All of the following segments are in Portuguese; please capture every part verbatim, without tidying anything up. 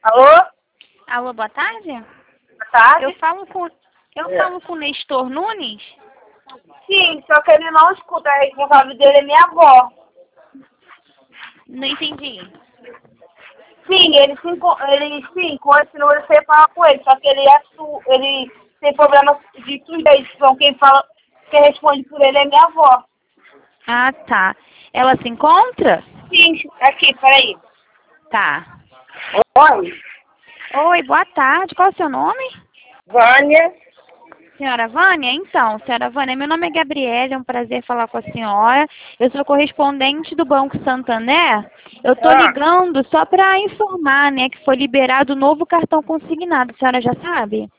Alô? Alô, boa tarde? Boa tarde? Eu falo com, eu É. falo com o Nestor Nunes? Sim, só que ele não escuta, a responsável dele é minha avó. Não entendi. Sim, ele sim, co- ele sim, com esse número você fala com ele, só que ele é su, ele tem problema de fluidez, então quem fala, quem responde por ele é minha avó. Ah, tá. Ela se encontra? Sim, aqui, peraí. Tá. Oi, Oi, boa tarde. Qual é o seu nome? Vânia. Senhora Vânia? Então, senhora Vânia, meu nome é Gabriela, é um prazer falar com a senhora. Eu sou correspondente do Banco Santander. Eu tô Ah, ligando só para informar, né, que foi liberado o novo cartão consignado. A senhora já sabe?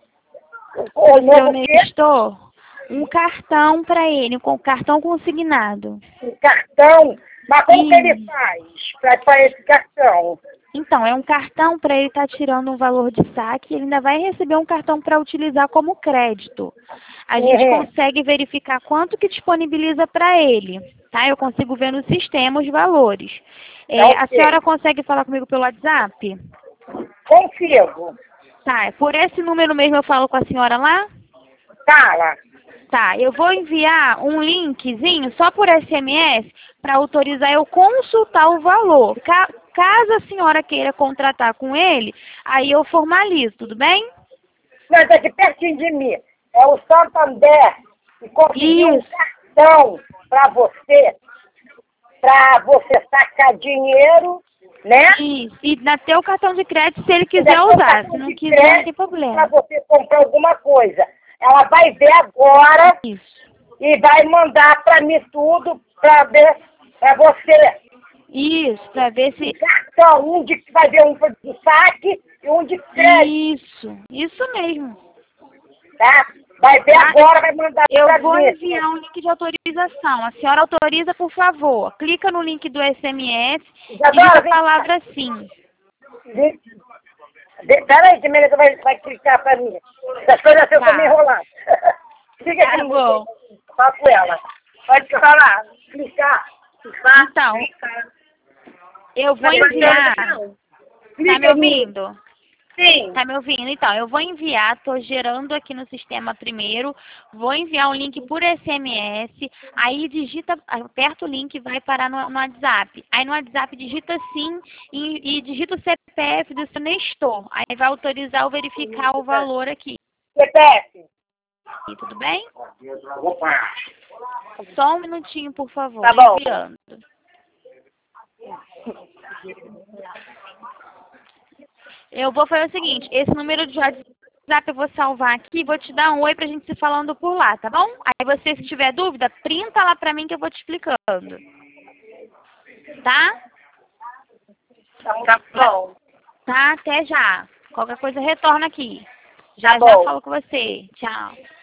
o Do seu novo quê? Nestor. Um cartão para ele, com cartão consignado. Um cartão. Mas como que ele E faz para para esse cartão? então, é um cartão para ele estar tirando um valor de saque, ele ainda vai receber um cartão para utilizar como crédito. A gente Uhum. consegue verificar quanto que disponibiliza para ele, tá? Eu consigo ver no sistema os valores. É É, a ok. senhora consegue falar comigo pelo WhatsApp? Consigo. Tá, por esse número mesmo eu falo com a senhora lá? Fala. Tá, eu vou enviar um linkzinho só por S M S para autorizar eu consultar o valor. Ca- caso a senhora queira contratar com ele, aí eu formalizo, tudo bem? Mas aqui pertinho de mim. É o Santander que conseguiu um Isso, cartão para você, para você sacar dinheiro, né? isso. E na teu cartão de crédito se ele E quiser daqui um usar. Se cartão não de quiser, não tem crédito para problema. você comprar alguma coisa. Ela vai ver agora Isso. e vai mandar para mim tudo para ver para você. Isso, para ver Um se. cartão, um de vai ver um de saque e um de crédito, Isso, isso mesmo. tá? Vai ver Tá? agora, vai mandar Eu para vou mim. enviar um link de autorização. A senhora autoriza, por favor. Clica no link do S M S, digita Isadora, a vem cá. palavra sim. Vem. De- Peraí, que Melissa vai, vai clicar pra mim. Essas coisas assim eu tô me Tá, enrolando. Fica aqui tá no bom. fala com ela. Pode falar. Clicar. Clicar. Então, Clicar. eu vou Tá enviar. não. Tá me Clica em mim. ouvindo? Sim. Tá me ouvindo? Então, eu vou enviar, tô gerando aqui no sistema primeiro, vou enviar um link por S M S, aí digita, aperta o link e vai parar no, no WhatsApp. Aí no WhatsApp digita sim e, e digita o C P F do seu Nestor. Aí vai autorizar ou verificar o valor aqui. C P F. Tudo bem? Opa. Só um minutinho, por favor. Tá bom. Enviando. Eu vou fazer o seguinte, esse número de WhatsApp eu vou salvar aqui, vou te dar um oi pra gente se falando por lá, tá bom? Aí você, se tiver dúvida, printa lá pra mim que eu vou te explicando. Tá? Tá bom. Tá, até já. Qualquer coisa retorna aqui. Já Tá já bom. falo com você. Tchau.